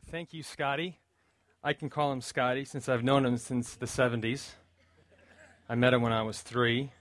Thank you, Scotty. I can call him Scotty since I've known him since the 70s. I met him when I was 3.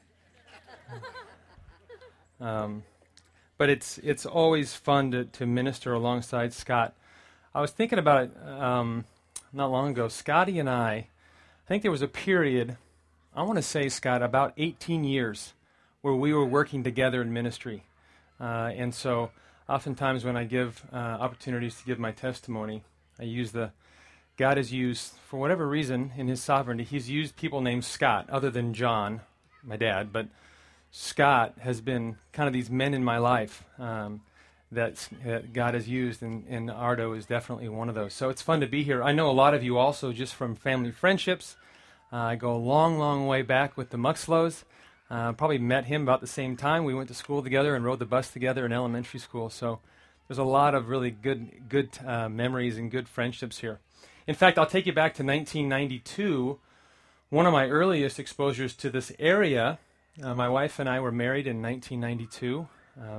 But it's always fun to minister alongside Scott. I was thinking about it not long ago. Scotty and I think there was a period, I want to say, Scott, about 18 years where we were working together in ministry. And so oftentimes when I give opportunities to give my testimony, I use God has used, for whatever reason, in his sovereignty, he's used people named Scott, other than John, my dad, but Scott has been kind of these men in my life that God has used, and Ardo is definitely one of those. So it's fun to be here. I know a lot of you also just from family friendships. I go a long, long way back with the Muxlows. Probably met him about the same time. We went to school together and rode the bus together in elementary school. So there's a lot of really good memories and good friendships here. In fact, I'll take you back to 1992, one of my earliest exposures to this area. My wife and I were married in 1992.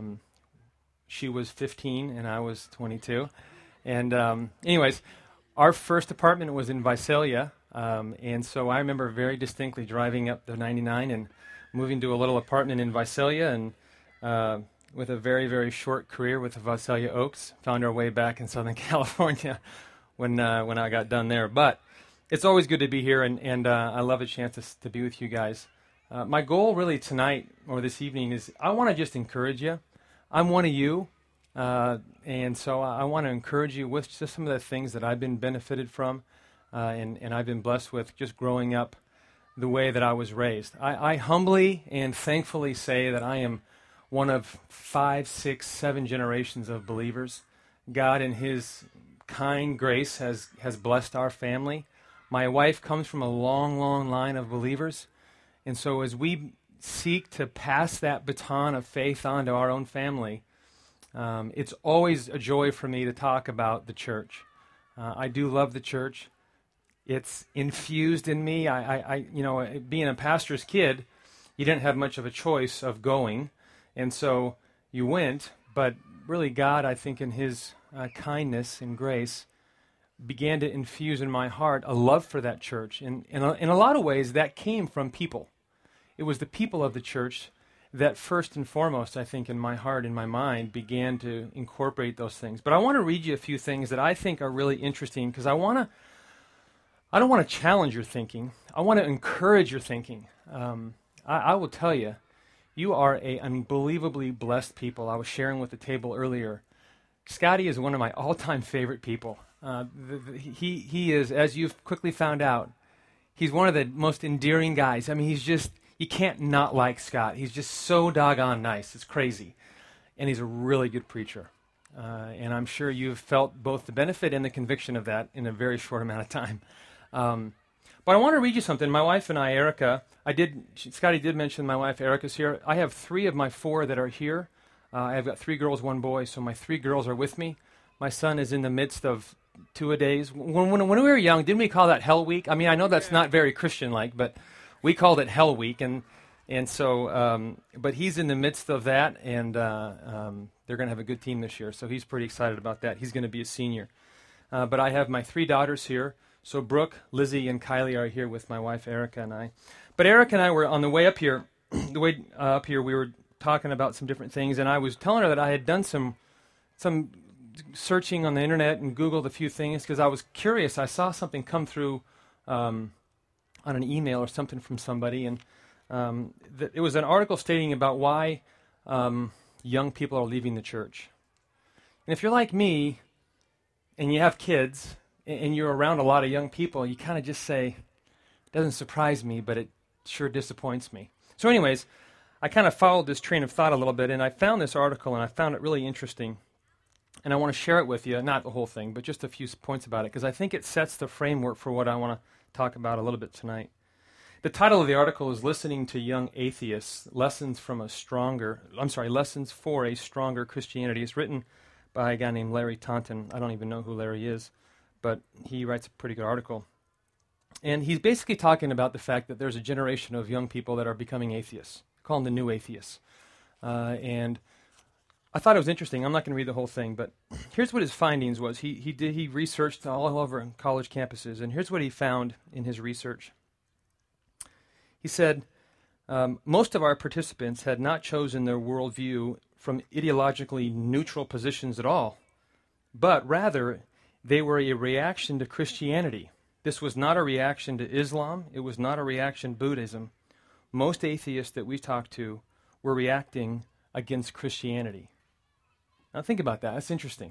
She was 15 and I was 22. And anyways, our first apartment was in Visalia. And so I remember very distinctly driving up the 99 and moving to a little apartment in Visalia, and with a very, very short career with the Visalia Oaks, found our way back in Southern California when I got done there. But it's always good to be here, and I love a chance to be with you guys. My goal really tonight or this evening is I want to just encourage you. I'm one of you, and so I want to encourage you with just some of the things that I've been benefited from, and I've been blessed with just growing up the way that I was raised. I humbly and thankfully say that I am one of 5, 6, 7 generations of believers. God in his kind grace has blessed our family. My wife comes from a long, long line of believers. And so as we seek to pass that baton of faith on to our own family, it's always a joy for me to talk about the church. I do love the church. It's infused in me. I being a pastor's kid, you didn't have much of a choice of going. And so you went, but really God, I think in his kindness and grace, began to infuse in my heart a love for that church. And in a lot of ways, that came from people. It was the people of the church that first and foremost, I think, in my heart, in my mind, began to incorporate those things. But I want to read you a few things that I think are really interesting, because I don't want to challenge your thinking. I want to encourage your thinking. I will tell you, you are an unbelievably blessed people. I was sharing with the table earlier. Scotty is one of my all-time favorite people. He is, as you've quickly found out, he's one of the most endearing guys. I mean, you can't not like Scott. He's just so doggone nice. It's crazy. And he's a really good preacher. And I'm sure you've felt both the benefit and the conviction of that in a very short amount of time. But I want to read you something. My wife and I, Erica, Scotty did mention my wife Erica's here. I have 3 of my 4 that are here. I've got 3 girls, 1 boy, so my 3 girls are with me. My son is in the midst of 2-a-days. When we were young, didn't we call that Hell Week? I mean, I know that's not very Christian-like, but we called it Hell Week, and so, but he's in the midst of that, and they're going to have a good team this year, so he's pretty excited about that. He's going to be a senior. But I have my 3 daughters here. So Brooke, Lizzie, and Kylie are here with my wife Erica and I. But Erica and I were on the way up here. We were talking about some different things, and I was telling her that I had done some searching on the internet and Googled a few things because I was curious. I saw something come through on an email or something from somebody, and it was an article stating about why young people are leaving the church. And if you're like me and you have kids and you're around a lot of young people, you kind of just say, it doesn't surprise me, but it sure disappoints me. So anyways, I kind of followed this train of thought a little bit, and I found this article, and I found it really interesting. And I want to share it with you, not the whole thing, but just a few points about it, because I think it sets the framework for what I want to talk about a little bit tonight. The title of the article is Listening to Young Atheists, Lessons for a Stronger Christianity. It's written by a guy named Larry Taunton. I don't even know who Larry is, but he writes a pretty good article. And he's basically talking about the fact that there's a generation of young people that are becoming atheists. Call them the new atheists. And I thought it was interesting. I'm not going to read the whole thing, but here's what his findings was. He researched all over college campuses, and here's what he found in his research. He said, most of our participants had not chosen their worldview from ideologically neutral positions at all, but rather they were a reaction to Christianity. This was not a reaction to Islam. It was not a reaction to Buddhism. Most atheists that we talked to were reacting against Christianity. Now think about that. That's interesting.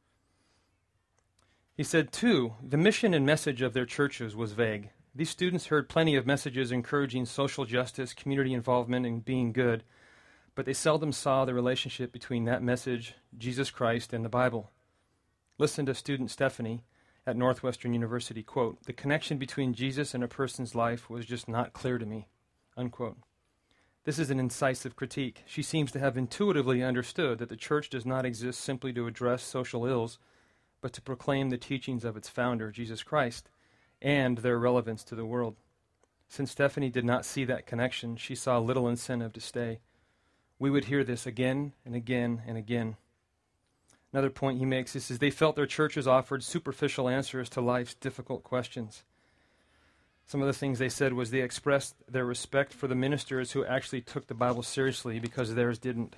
He said, too, the mission and message of their churches was vague. These students heard plenty of messages encouraging social justice, community involvement, and being good, but they seldom saw the relationship between that message, Jesus Christ, and the Bible. Listen to student Stephanie at Northwestern University, quote, "The connection between Jesus and a person's life was just not clear to me," unquote. This is an incisive critique. She seems to have intuitively understood that the church does not exist simply to address social ills, but to proclaim the teachings of its founder, Jesus Christ, and their relevance to the world. Since Stephanie did not see that connection, she saw little incentive to stay. We would hear this again and again and again. Another point he makes is they felt their churches offered superficial answers to life's difficult questions. Some of the things they said was they expressed their respect for the ministers who actually took the Bible seriously because theirs didn't.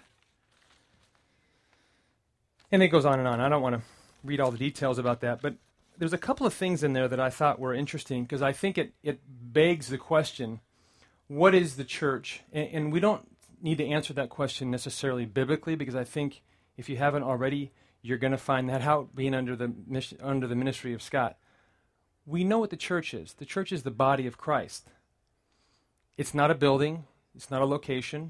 And it goes on and on. I don't want to read all the details about that, but there's a couple of things in there that I thought were interesting because I think it begs the question, what is the church? And we don't need to answer that question necessarily biblically, because I think if you haven't already, you're going to find that out being under the ministry of Scott. We know what the church is. The church is the body of Christ. It's not a building. It's not a location.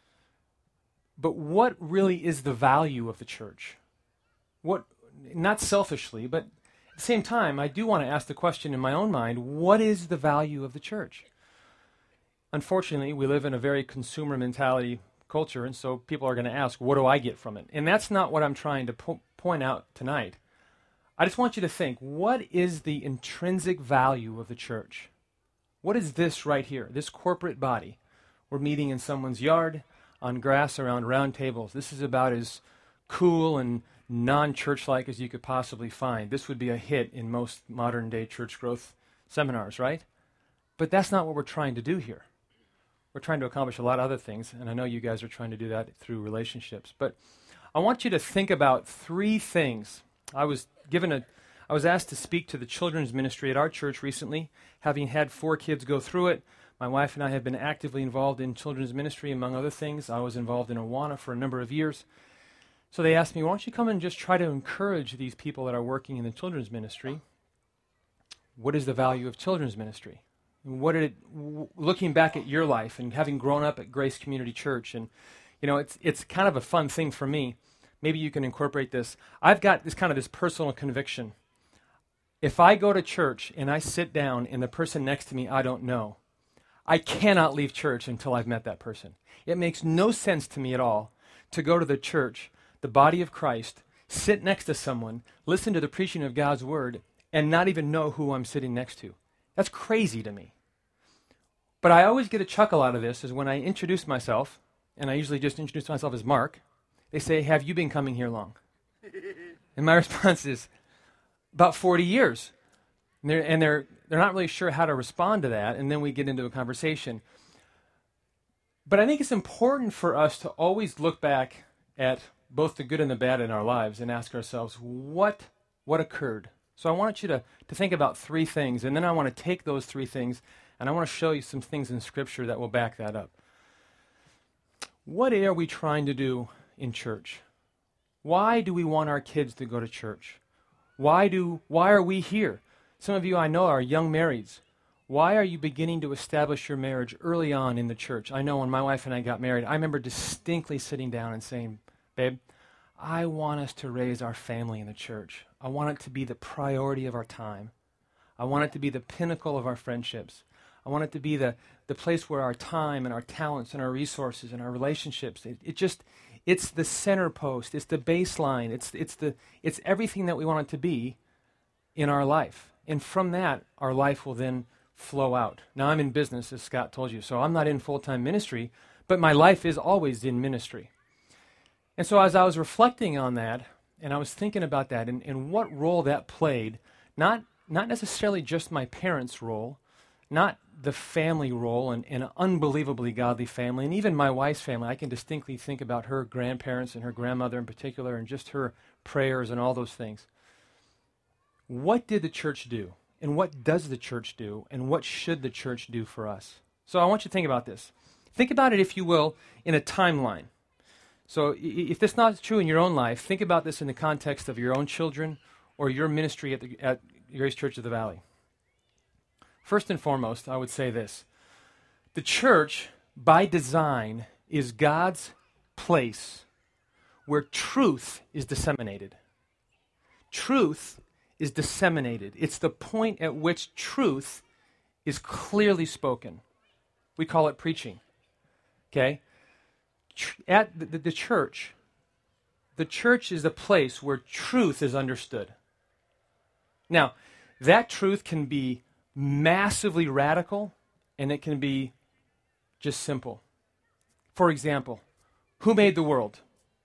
But what really is the value of the church? What, not selfishly, but at the same time, I do want to ask the question in my own mind, what is the value of the church? Unfortunately, we live in a very consumer mentality culture, and so people are going to ask, what do I get from it? And that's not what I'm trying to point out tonight. I just want you to think, what is the intrinsic value of the church? What is this right here, this corporate body? We're meeting in someone's yard, on grass around round tables. This is about as cool and non-church-like as you could possibly find. This would be a hit in most modern-day church growth seminars, right? But that's not what we're trying to do here. We're trying to accomplish a lot of other things, and I know you guys are trying to do that through relationships. But I want you to think about three things. I was asked to speak to the children's ministry at our church recently, having had 4 kids go through it. My wife and I have been actively involved in children's ministry, among other things. I was involved in Awana for a number of years. So they asked me, why don't you come and just try to encourage these people that are working in the children's ministry? What is the value of children's ministry? What did it, looking back at your life and having grown up at Grace Community Church, and it's kind of a fun thing for me. Maybe you can incorporate this. I've got this personal conviction. If I go to church and I sit down and the person next to me I don't know, I cannot leave church until I've met that person. It makes no sense to me at all to go to the church, the body of Christ, sit next to someone, listen to the preaching of God's word, and not even know who I'm sitting next to. That's crazy to me. But I always get a chuckle out of this is when I introduce myself, and I usually just introduce myself as Mark, they say, have you been coming here long? And my response is, about 40 years. And they're not really sure how to respond to that, and then we get into a conversation. But I think it's important for us to always look back at both the good and the bad in our lives and ask ourselves, what occurred? So I want you to think about 3 things, and then I want to take those 3 things, and I want to show you some things in Scripture that will back that up. What are we trying to do in church? Why do we want our kids to go to church? Why are we here? Some of you I know are young marrieds. Why are you beginning to establish your marriage early on in the church? I know when my wife and I got married, I remember distinctly sitting down and saying, babe, I want us to raise our family in the church. I want it to be the priority of our time. I want it to be the pinnacle of our friendships. I want it to be the place where our time and our talents and our resources and our relationships, it's the center post, it's the baseline, it's everything that we want it to be in our life. And from that, our life will then flow out. Now, I'm in business, as Scott told you, so I'm not in full-time ministry, but my life is always in ministry. And so as I was reflecting on that, and I was thinking about that and what role that played, not necessarily just my parents' role, not the family role and an unbelievably godly family, and even my wife's family. I can distinctly think about her grandparents and her grandmother in particular and just her prayers and all those things. What did the church do? And what does the church do? And what should the church do for us? So I want you to think about this. Think about it, if you will, in a timeline. So if this is not true in your own life, think about this in the context of your own children or your ministry at Grace Church of the Valley. First and foremost, I would say this. The church, by design, is God's place where truth is disseminated. Truth is disseminated. It's the point at which truth is clearly spoken. We call it preaching. Okay? At the church is the place where truth is understood. Now, that truth can be massively radical, and it can be just simple. For example, who made the world?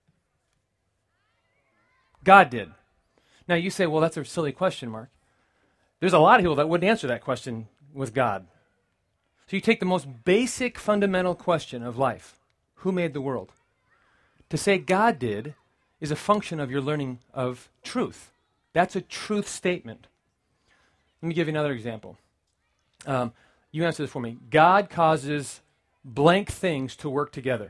God did. Now, you say, well, that's a silly question, Mark. There's a lot of people that wouldn't answer that question with God. So you take the most basic, fundamental question of life. Who made the world? To say God did is a function of your learning of truth. That's a truth statement. Let me give you another example. You answer this for me. God causes blank things to work together.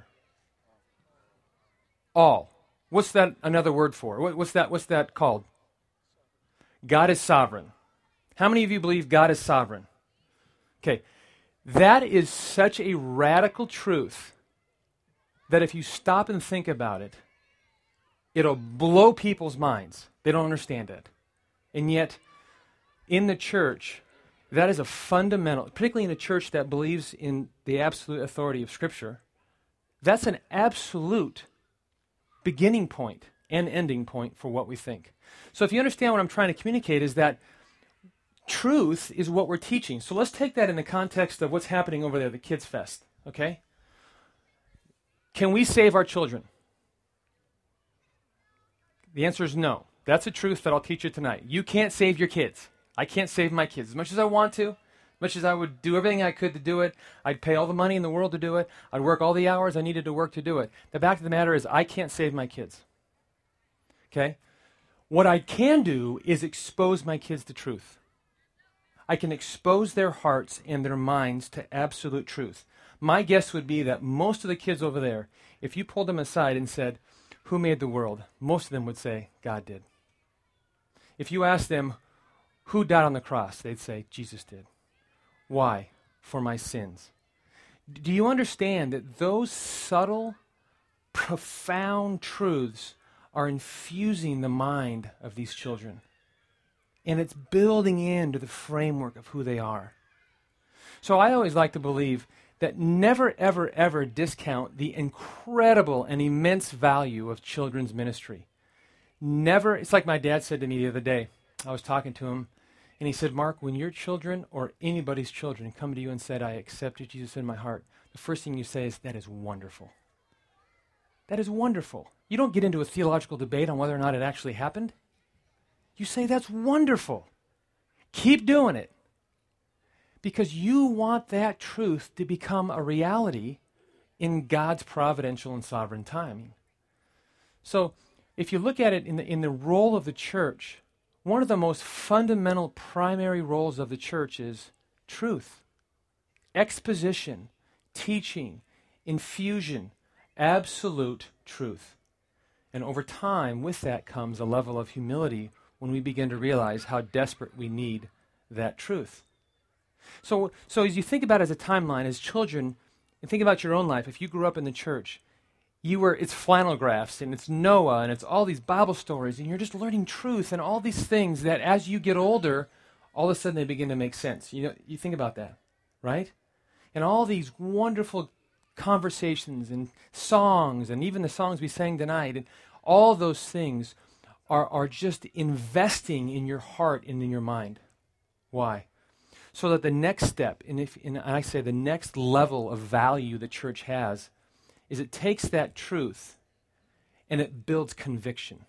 All. What's that another word for? What's that called? God is sovereign. How many of you believe God is sovereign? Okay. That is such a radical truth that if you stop and think about it, it'll blow people's minds. They don't understand it. And yet, in the church, that is a fundamental, particularly in a church that believes in the absolute authority of Scripture, that's an absolute beginning point and ending point for what we think. So if you understand what I'm trying to communicate is that truth is what we're teaching. So let's take that in the context of what's happening over there, the Kids Fest, okay? Can we save our children? The answer is no. That's a truth that I'll teach you tonight. You can't save your kids. I can't save my kids. As much as I want to, as much as I would do everything I could to do it, I'd pay all the money in the world to do it, I'd work all the hours I needed to work to do it. The fact of the matter is I can't save my kids. Okay? What I can do is expose my kids to truth. I can expose their hearts and their minds to absolute truth. My guess would be that most of the kids over there, if you pulled them aside and said, who made the world? Most of them would say, God did. If you asked them, who died on the cross? They'd say, Jesus did. Why? For my sins. Do you understand that those subtle, profound truths are infusing the mind of these children? And it's building into the framework of who they are. So I always like to believe that never, ever, ever discount the incredible and immense value of children's ministry. Never, it's like my dad said to me the other day. I was talking to him, and he said, Mark, when your children or anybody's children come to you and said, I accepted Jesus in my heart, the first thing you say is, that is wonderful. That is wonderful. You don't get into a theological debate on whether or not it actually happened. You say, that's wonderful. Keep doing it. Because you want that truth to become a reality in God's providential and sovereign timing. So, if you look at it in the role of the church, one of the most fundamental primary roles of the church is truth, exposition, teaching, infusion, absolute truth. And over time, with that comes a level of humility when we begin to realize how desperate we need that truth. So as you think about it as a timeline, as children, and think about your own life, if you grew up in the church, it's flannel graphs, and it's Noah, and it's all these Bible stories, and you're just learning truth and all these things that as you get older, all of a sudden they begin to make sense. You think about that, right? And all these wonderful conversations and songs, and even the songs we sang tonight, and all those things are just investing in your heart and in your mind. Why? So that the next step, and I say the next level of value the church has, is it takes that truth and it builds conviction.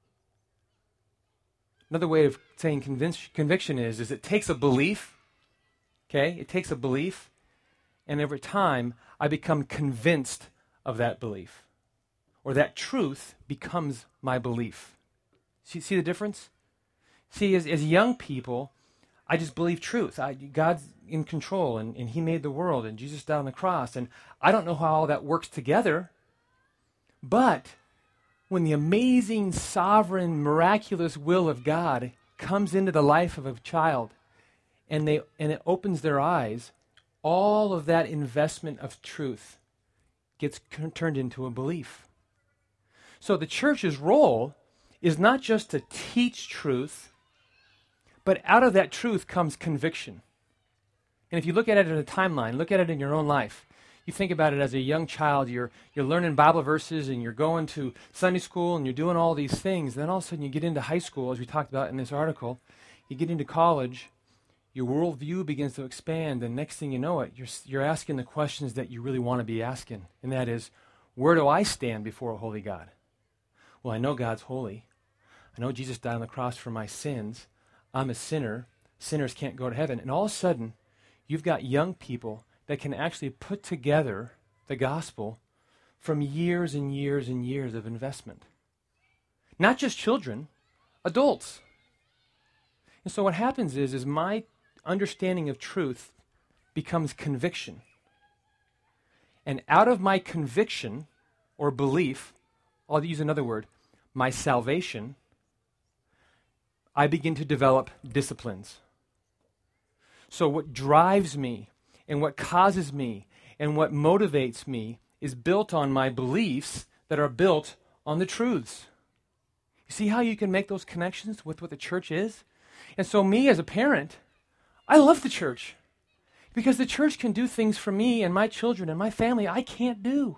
Another way of saying conviction is it takes a belief, okay? It takes a belief, and over time, I become convinced of that belief. Or that truth becomes my belief. See the difference? See, as young people, I just believe truth. God's in control, and he made the world, and Jesus died on the cross, and I don't know how all that works together, but when the amazing, sovereign, miraculous will of God comes into the life of a child, and it opens their eyes, all of that investment of truth gets turned into a belief. So the church's role is not just to teach truth, but out of that truth comes conviction. And if you look at it in a timeline, look at it in your own life. You think about it as a young child, you're learning Bible verses and you're going to Sunday school and you're doing all these things. Then all of a sudden you get into high school, as we talked about in this article. You get into college, your worldview begins to expand, and next thing you know it, you're asking the questions that you really want to be asking. And that is, where do I stand before a holy God? Well, I know God's holy. I know Jesus died on the cross for my sins. I'm a sinner. Sinners can't go to heaven. And all of a sudden, you've got young people that can actually put together the gospel from years and years and years of investment. Not just children, adults. And so what happens is my understanding of truth becomes conviction. And out of my conviction or belief, I'll use another word, my salvation, I begin to develop disciplines. So what drives me and what causes me and what motivates me is built on my beliefs that are built on the truths. You see how you can make those connections with what the church is? And so me as a parent, I love the church because the church can do things for me and my children and my family I can't do.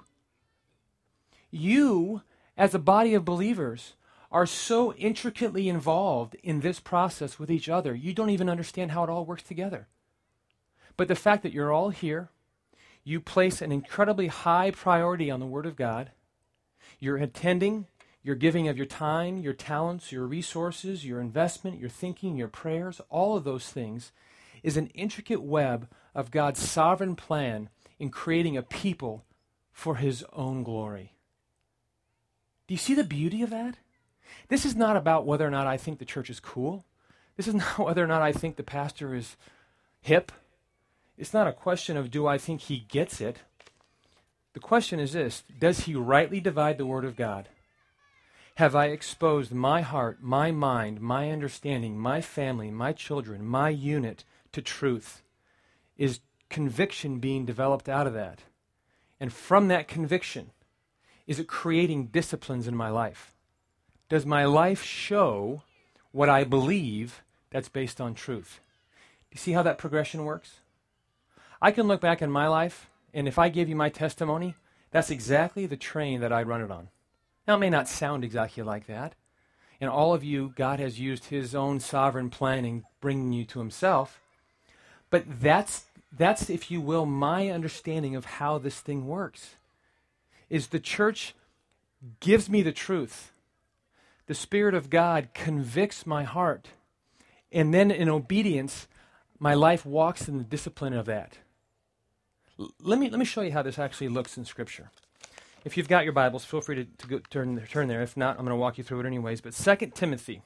You, as a body of believers, are so intricately involved in this process with each other, you don't even understand how it all works together. But the fact that you're all here, you place an incredibly high priority on the Word of God, you're attending, you're giving of your time, your talents, your resources, your investment, your thinking, your prayers, all of those things is an intricate web of God's sovereign plan in creating a people for His own glory. Do you see the beauty of that? This is not about whether or not I think the church is cool. This is not whether or not I think the pastor is hip. It's not a question of do I think he gets it. The question is this: does he rightly divide the Word of God? Have I exposed my heart, my mind, my understanding, my family, my children, my unit to truth? Is conviction being developed out of that? And from that conviction, is it creating disciplines in my life? Does my life show what I believe that's based on truth? Do you see how that progression works? I can look back in my life, and if I give you my testimony, that's exactly the train that I run it on. Now, it may not sound exactly like that. And all of you, God has used His own sovereign plan in bringing you to Himself. But that's, if you will, my understanding of how this thing works. Is the church gives me the truth. The Spirit of God convicts my heart. And then in obedience, my life walks in the discipline of that. Let me show you how this actually looks in Scripture. If you've got your Bibles, feel free to go, turn there. If not, I'm going to walk you through it anyways. But 2 Timothy.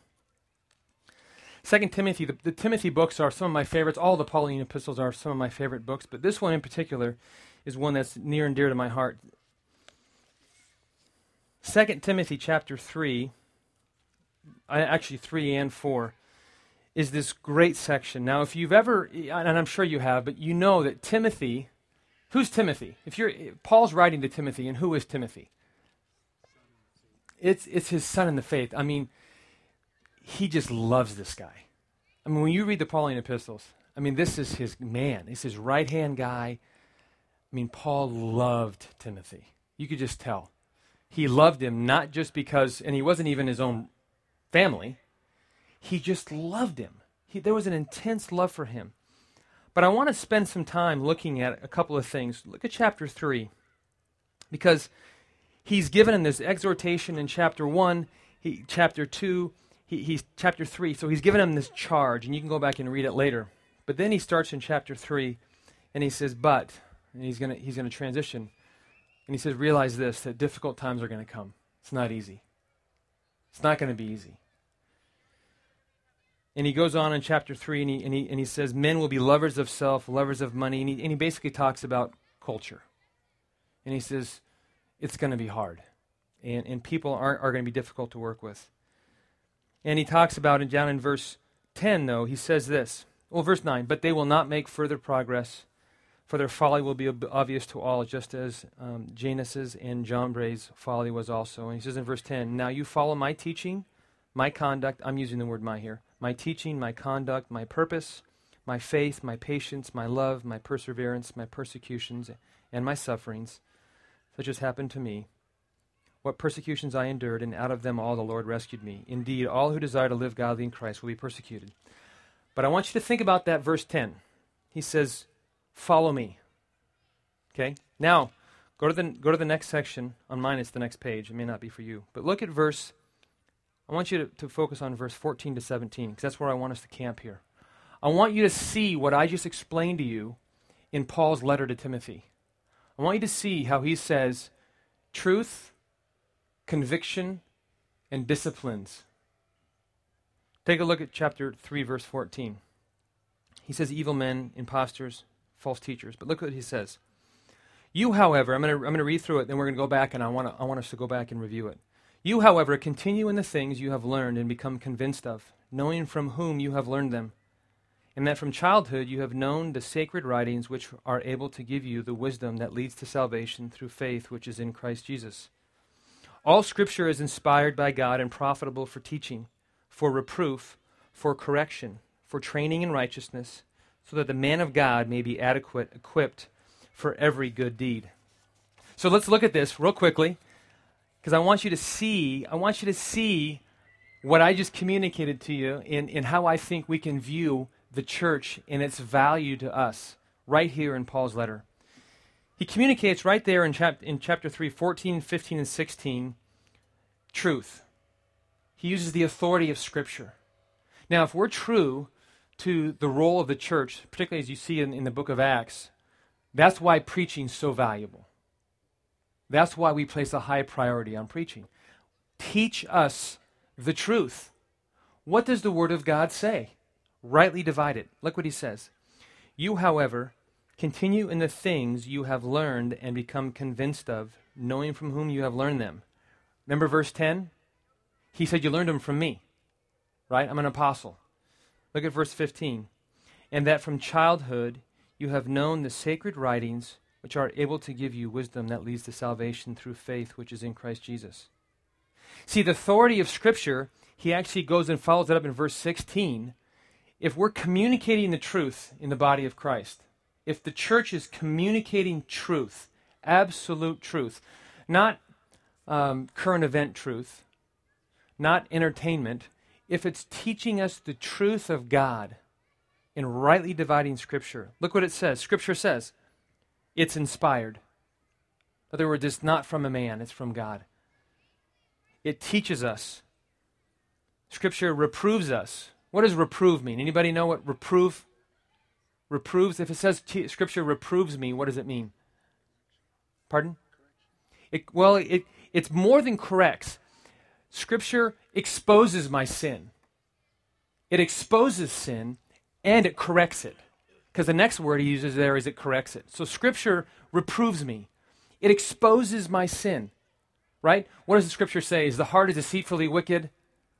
2 Timothy, the Timothy books are some of my favorites. All the Pauline epistles are some of my favorite books. But this one in particular is one that's near and dear to my heart. 2 Timothy chapter 3, actually 3 and 4, is this great section. Now, if you've ever, and I'm sure you have, but you know that Timothy, who's Timothy? Paul's writing to Timothy, and who is Timothy? It's his son in the faith. I mean, he just loves this guy. I mean, when you read the Pauline epistles, I mean, this is his man. He's his right-hand guy. I mean, Paul loved Timothy. You could just tell. He loved him not just because, and he wasn't even his own family. He just loved him. There was an intense love for him. But I want to spend some time looking at a couple of things. Look at chapter 3. Because he's given him this exhortation in chapter 1, chapter 2, he's chapter 3. So he's given him this charge, and you can go back and read it later. But then he starts in chapter 3, and he says, and he's going to transition. And he says, realize this, that difficult times are going to come. It's not easy. It's not going to be easy. And he goes on in chapter 3, and he says, men will be lovers of self, lovers of money, and he basically talks about culture. And he says, it's going to be hard. And people are going to be difficult to work with. And he talks about it down in verse 10, though. He says this. Well, verse 9, but they will not make further progress, for their folly will be obvious to all, just as Janus's and Jambres' folly was also. And he says in verse 10, now you follow my teaching, my conduct. I'm using the word my here. My teaching, my conduct, my purpose, my faith, my patience, my love, my perseverance, my persecutions, and my sufferings, such as happened to me. What persecutions I endured, and out of them all the Lord rescued me. Indeed, all who desire to live godly in Christ will be persecuted. But I want you to think about that verse 10. He says, follow me. Okay? Now, go to the next section. On mine, it's the next page. It may not be for you. But look at I want you to focus on verse 14 to 17, because that's where I want us to camp here. I want you to see what I just explained to you in Paul's letter to Timothy. I want you to see how he says truth, conviction, and disciplines. Take a look at chapter 3, verse 14. He says evil men, impostors, false teachers. But look what he says. You, however, I'm going to read through it, then we're going to go back, and I want us to go back and review it. You, however, continue in the things you have learned and become convinced of, knowing from whom you have learned them, and that from childhood you have known the sacred writings which are able to give you the wisdom that leads to salvation through faith which is in Christ Jesus. All Scripture is inspired by God and profitable for teaching, for reproof, for correction, for training in righteousness, so that the man of God may be adequate, equipped for every good deed. So let's look at this real quickly, because I want you to see what I just communicated to you in how I think we can view the church and its value to us right here in Paul's letter. He communicates right there in chapter 3, 14, 15, and 16, truth. He uses the authority of Scripture. Now, if we're true to the role of the church, particularly as you see in the book of Acts, that's why preaching is so valuable. That's why we place a high priority on preaching. Teach us the truth. What does the Word of God say? Rightly divide it. Look what he says. You, however, continue in the things you have learned and become convinced of, knowing from whom you have learned them. Remember verse 10? He said, you learned them from me. Right? I'm an apostle. Look at verse 15. And that from childhood you have known the sacred writings, which are able to give you wisdom that leads to salvation through faith, which is in Christ Jesus. See, the authority of Scripture, he actually goes and follows it up in verse 16. If we're communicating the truth in the body of Christ, if the church is communicating truth, absolute truth, not current event truth, not entertainment, if it's teaching us the truth of God in rightly dividing Scripture, look what it says. Scripture says it's inspired. In other words, it's not from a man, it's from God. It teaches us. Scripture reproves us. What does reprove mean? Anybody know what reproves? If it says Scripture reproves me, what does it mean? Pardon? It's more than corrects. Scripture exposes my sin. It exposes sin and it corrects it. Because the next word he uses there is it corrects it. So Scripture reproves me. It exposes my sin. Right? What does the Scripture say? Is the heart is deceitfully wicked?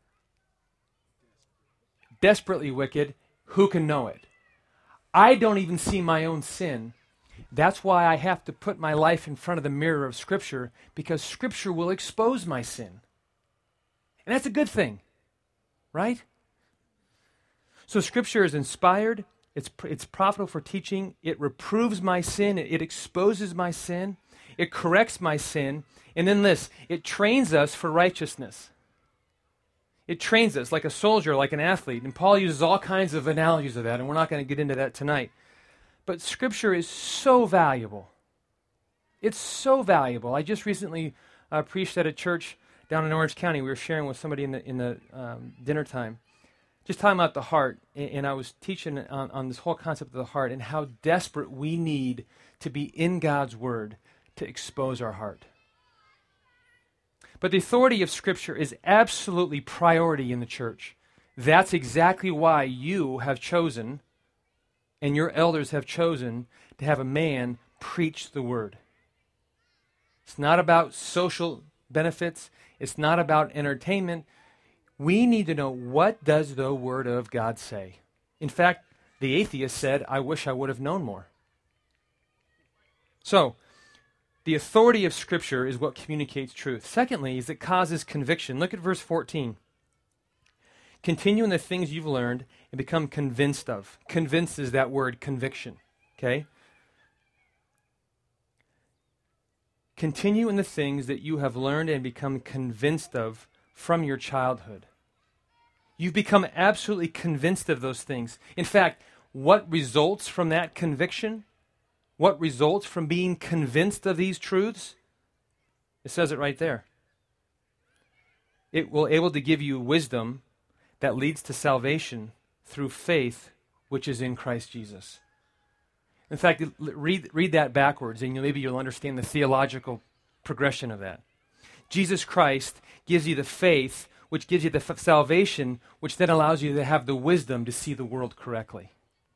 Desperately wicked. Who can know it? I don't even see my own sin. That's why I have to put my life in front of the mirror of Scripture, because Scripture will expose my sin. And that's a good thing, right? So Scripture is inspired. It's profitable for teaching. It reproves my sin. It exposes my sin. It corrects my sin. And then this, it trains us for righteousness. It trains us like a soldier, like an athlete. And Paul uses all kinds of analogies of that, and we're not going to get into that tonight. But Scripture is so valuable. It's so valuable. I just recently preached at a church down in Orange County. We were sharing with somebody in the dinner time, just talking about the heart. And I was teaching on this whole concept of the heart and how desperate we need to be in God's Word to expose our heart. But the authority of Scripture is absolutely priority in the church. That's exactly why you have chosen, and your elders have chosen, to have a man preach the Word. It's not about social benefits. It's not about entertainment. We need to know, what does the Word of God say? In fact, the atheist said, I wish I would have known more. So, the authority of Scripture is what communicates truth. Secondly, is it causes conviction. Look at verse 14. Continue in the things you've learned and become convinced of. Convinced is that word, conviction. Okay? Continue in the things that you have learned and become convinced of from your childhood. You've become absolutely convinced of those things. In fact, what results from that conviction? What results from being convinced of these truths? It says it right there. It will able to give you wisdom that leads to salvation through faith, which is in Christ Jesus. In fact, read that backwards, and maybe you'll understand the theological progression of that. Jesus Christ gives you the faith, which gives you the salvation, which then allows you to have the wisdom to see the world correctly.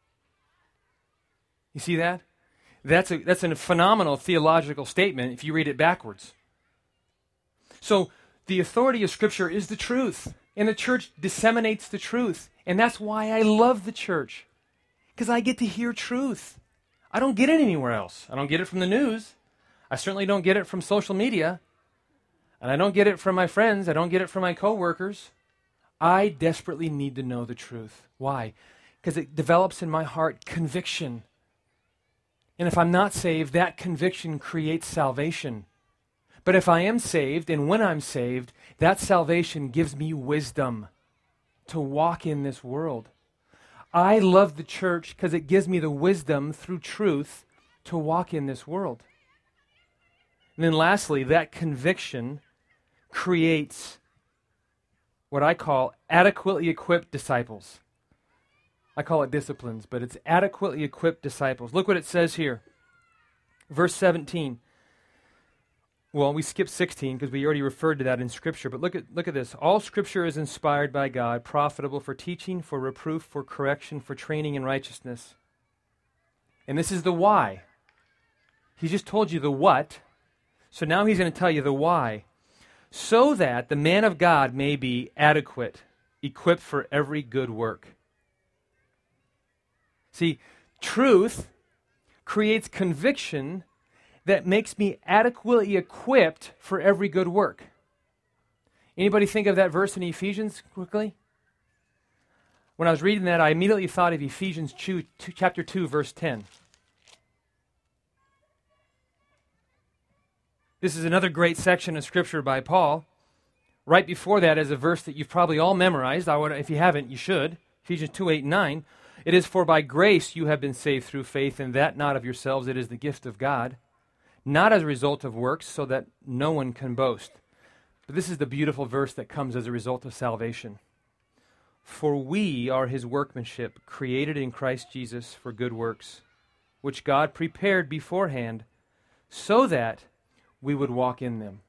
You see that? That's a phenomenal theological statement if you read it backwards. So the authority of Scripture is the truth, and the church disseminates the truth. And that's why I love the church, because I get to hear truth. I don't get it anywhere else. I don't get it from the news. I certainly don't get it from social media. And I don't get it from my friends. I don't get it from my coworkers. I desperately need to know the truth. Why? Because it develops in my heart conviction. And if I'm not saved, that conviction creates salvation. But if I am saved, and when I'm saved, that salvation gives me wisdom to walk in this world. I love the church because it gives me the wisdom through truth to walk in this world. And then lastly, that conviction creates what I call adequately equipped disciples. I call it disciplines, but it's adequately equipped disciples. Look what it says here. Verse 17. Well, we skipped 16 because we already referred to that in Scripture, but look at this. All Scripture is inspired by God, profitable for teaching, for reproof, for correction, for training in righteousness. And this is the why. He just told you the what, so now he's going to tell you the why. So that the man of God may be adequate, equipped for every good work. See, truth creates conviction that makes me adequately equipped for every good work. Anybody think of that verse in Ephesians quickly? When I was reading that, I immediately thought of Ephesians chapter 2, verse 10. This is another great section of Scripture by Paul. Right before that is a verse that you've probably all memorized. If you haven't, you should. Ephesians 2, 8, and 9. It is for by grace you have been saved through faith, and that not of yourselves, it is the gift of God, not as a result of works, so that no one can boast. But this is the beautiful verse that comes as a result of salvation. For we are his workmanship, created in Christ Jesus for good works, which God prepared beforehand, so that we would walk in them.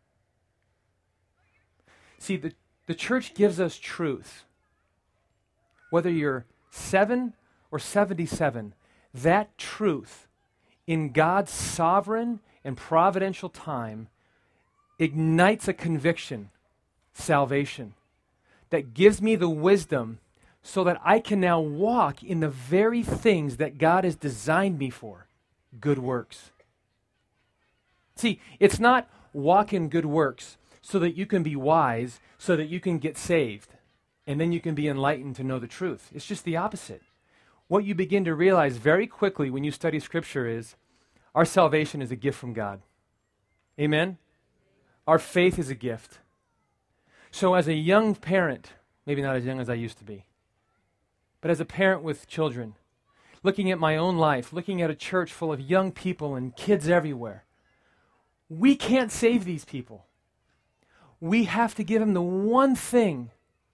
See, the church gives us truth. Whether you're 7 or 77, that truth in God's sovereign and providential time ignites a conviction, salvation, that gives me the wisdom so that I can now walk in the very things that God has designed me for, good works. See, it's not walk in good works so that you can be wise, so that you can get saved, and then you can be enlightened to know the truth. It's just the opposite. What you begin to realize very quickly when you study Scripture is our salvation is a gift from God. Amen? Our faith is a gift. So as a young parent, maybe not as young as I used to be, but as a parent with children, looking at my own life, looking at a church full of young people and kids everywhere, we can't save these people. we have to give him the one thing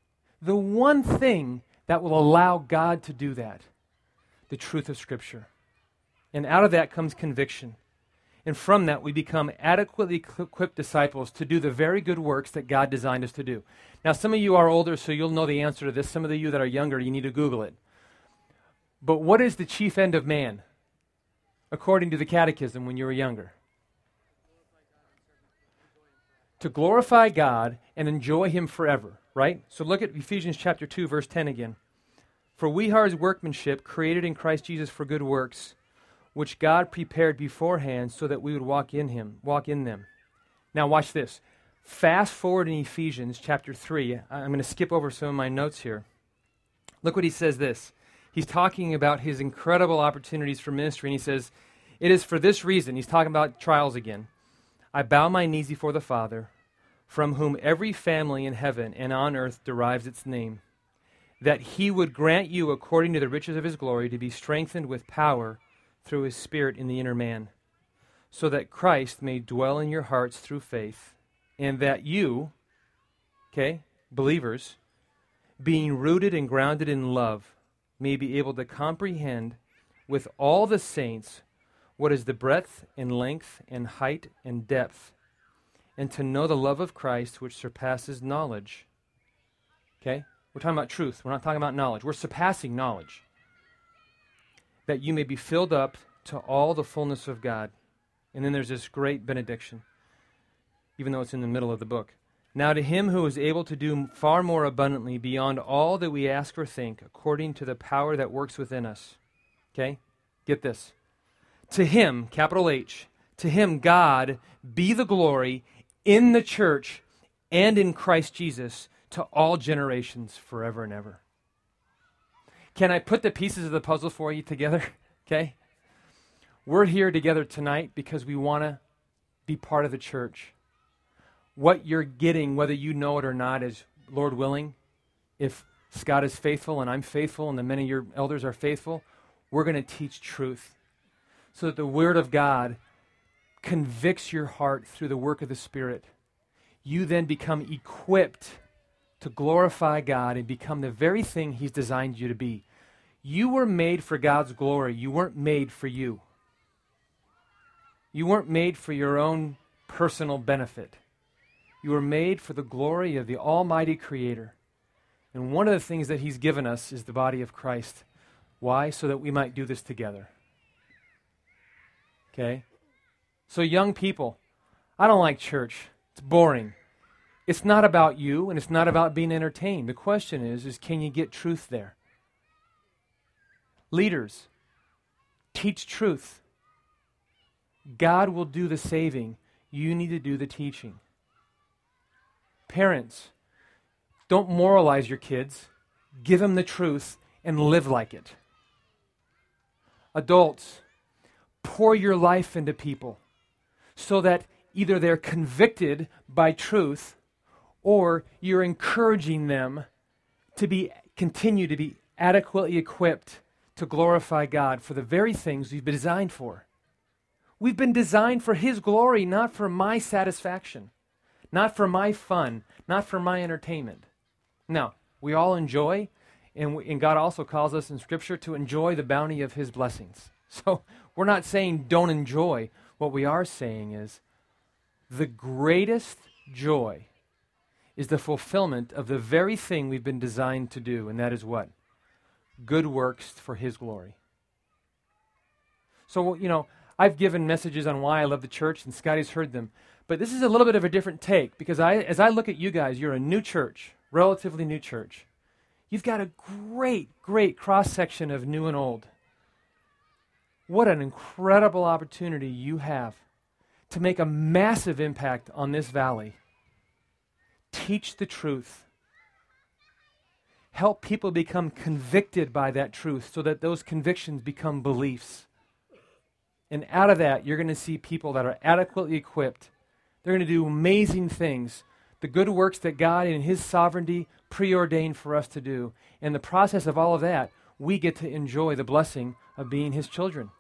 that will allow God to do that, the truth of Scripture. And out of that comes conviction. And from that, we become adequately equipped disciples to do the very good works that God designed us to do. Now, some of you are older, so you'll know the answer to this. Some of you that are younger, you need to Google it. But what is the chief end of man, according to the Catechism when you were younger? To glorify God and enjoy him forever, right? So look at Ephesians chapter 2, verse 10 again. For we are his workmanship, created in Christ Jesus for good works, which God prepared beforehand so that we would walk in them. Now watch this. Fast forward in Ephesians chapter 3. I'm going to skip over some of my notes here. Look what he says this. He's talking about his incredible opportunities for ministry, and he says, it is for this reason, he's talking about trials again, I bow my knees before the Father, from whom every family in heaven and on earth derives its name, that he would grant you, according to the riches of his glory, to be strengthened with power through his Spirit in the inner man, so that Christ may dwell in your hearts through faith, and that you, believers, being rooted and grounded in love, may be able to comprehend with all the saints what is the breadth and length and height and depth, and to know the love of Christ which surpasses knowledge. Okay? We're talking about truth. We're not talking about knowledge. We're surpassing knowledge. That you may be filled up to all the fullness of God. And then there's this great benediction, even though it's in the middle of the book. Now to him who is able to do far more abundantly beyond all that we ask or think, according to the power that works within us. Okay? Get this. To him, capital H, to him God be the glory in the church and in Christ Jesus to all generations forever and ever. Can I put the pieces of the puzzle for you together? Okay? We're here together tonight because we want to be part of the church. What you're getting, whether you know it or not, is, Lord willing, if Scott is faithful and I'm faithful and the many of your elders are faithful, we're going to teach truth so that the Word of God convicts your heart through the work of the Spirit. You then become equipped to glorify God and become the very thing he's designed you to be. You were made for God's glory. You weren't made for you. You weren't made for your own personal benefit. You were made for the glory of the Almighty Creator. And one of the things that he's given us is the body of Christ. Why? So that we might do this together. Okay? So young people, I don't like church. It's boring. It's not about you, and it's not about being entertained. The question is can you get truth there? Leaders, teach truth. God will do the saving. You need to do the teaching. Parents, don't moralize your kids. Give them the truth and live like it. Adults, pour your life into people so that either they're convicted by truth or you're encouraging them to continue to be adequately equipped to glorify God for the very things we've been designed for. We've been designed for his glory, not for my satisfaction, not for my fun, not for my entertainment. Now, we all enjoy, and God also calls us in Scripture to enjoy the bounty of his blessings. So we're not saying don't enjoy. What we are saying is the greatest joy is the fulfillment of the very thing we've been designed to do, and that is what? Good works for his glory. So, I've given messages on why I love the church, and Scotty's heard them. But this is a little bit of a different take, because as I look at you guys, you're a new church, relatively new church. You've got a great, great cross-section of new and old. What an incredible opportunity you have to make a massive impact on this valley. Teach the truth. Help people become convicted by that truth so that those convictions become beliefs. And out of that, you're going to see people that are adequately equipped. They're going to do amazing things. The good works that God in his sovereignty preordained for us to do. In the process of all of that, we get to enjoy the blessing of being his children.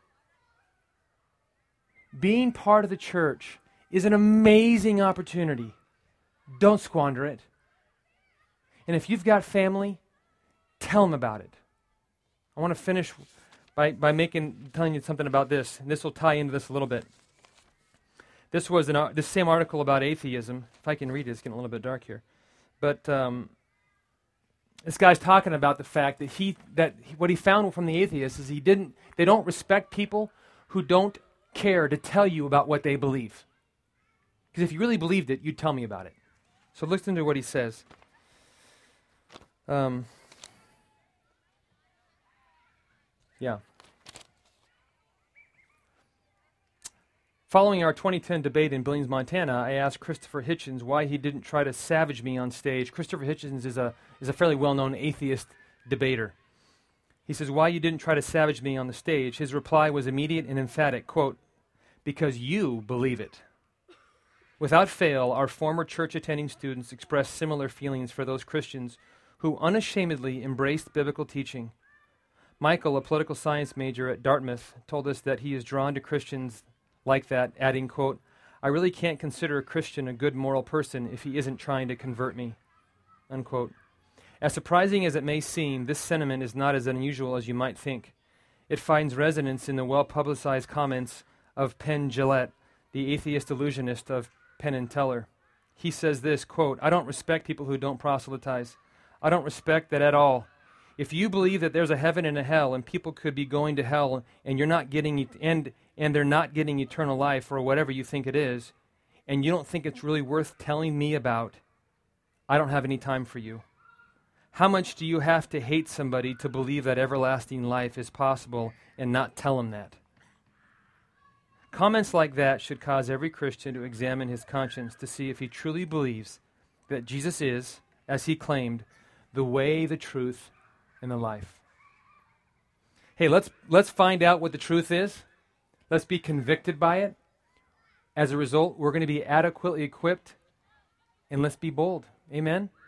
Being part of the church is an amazing opportunity. don't squander it. And if you've got family, tell them about it. I want to finish by telling you something about this, and this will tie into this a little bit. This was this same article about atheism. If I can read it, it's getting a little bit dark here. But this guy's talking about the fact that what he found from the atheists is they don't respect people who don't care to tell you about what they believe. Because if you really believed it, you'd tell me about it. So listen to what he says. Following our 2010 debate in Billings, Montana, I asked Christopher Hitchens why he didn't try to savage me on stage. Christopher Hitchens is a fairly well-known atheist debater. He says, why you didn't try to savage me on the stage. His reply was immediate and emphatic, quote, because you believe it. Without fail, our former church-attending students expressed similar feelings for those Christians who unashamedly embraced biblical teaching. Michael, a political science major at Dartmouth, told us that he is drawn to Christians like that, adding, quote, I really can't consider a Christian a good moral person if he isn't trying to convert me, unquote. As surprising as it may seem, this sentiment is not as unusual as you might think. It finds resonance in the well-publicized comments of Penn Jillette, the atheist illusionist of Penn and Teller. He says this, quote, I don't respect people who don't proselytize. I don't respect that at all. If you believe that there's a heaven and a hell and people could be going to hell and you're not getting and they're not getting eternal life or whatever you think it is, and you don't think it's really worth telling me about, I don't have any time for you. How much do you have to hate somebody to believe that everlasting life is possible and not tell them that? Comments like that should cause every Christian to examine his conscience to see if he truly believes that Jesus is, as he claimed, the way, the truth, and the life. Hey, let's find out what the truth is. Let's be convicted by it. As a result, we're going to be adequately equipped, and let's be bold. Amen?